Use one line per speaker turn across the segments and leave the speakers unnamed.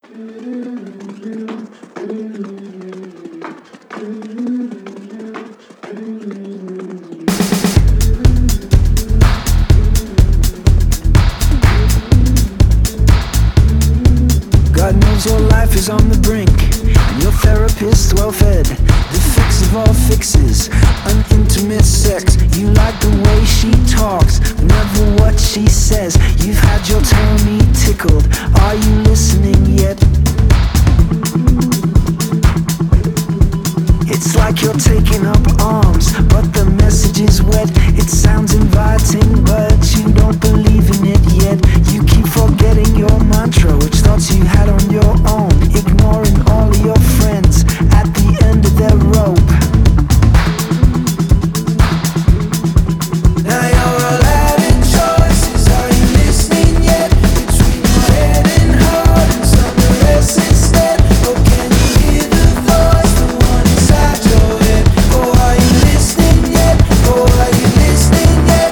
God knows your life is on the brink, and your therapist well fed. The fix of all fixes, an intimate sex. You like the way she talks, never what she says. You've had your tummy tickled, are you listening yet? It's like you're taking up arms, but the message is wet. It sounds inviting, but you don't believe in it yet. You keep forgetting your mantra, which thoughts you had on your own, ignoring all of your friends at the end of their rope. Now you're all having choices, are you listening yet? Between your head and heart and some the rest instead. Oh, can you hear the voice, the one inside your head? Oh, are you listening yet? Oh, are you listening yet?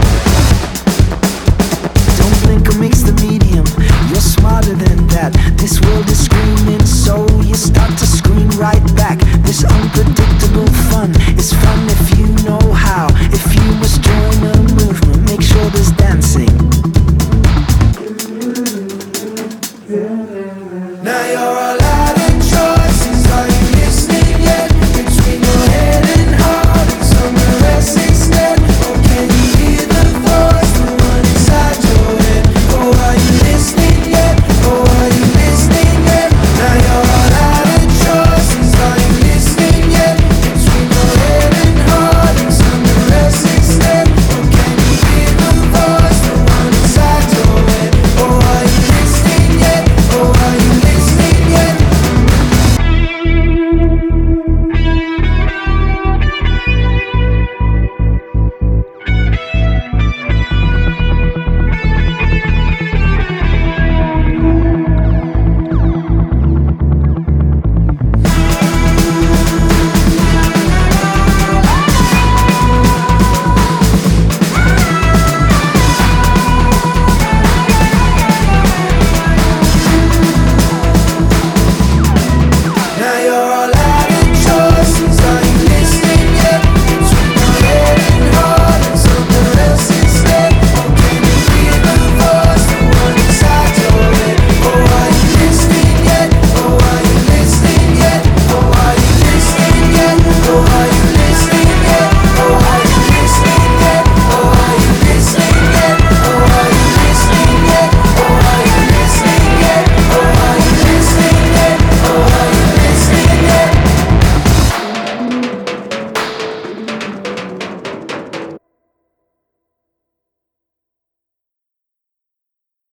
Don't blink or mix the medium, you're smarter than that. This world is screaming, so you start to scream right back. This unpredictable fun is fun if you know how. If you must join a movement, make sure there's dancing. Now you're all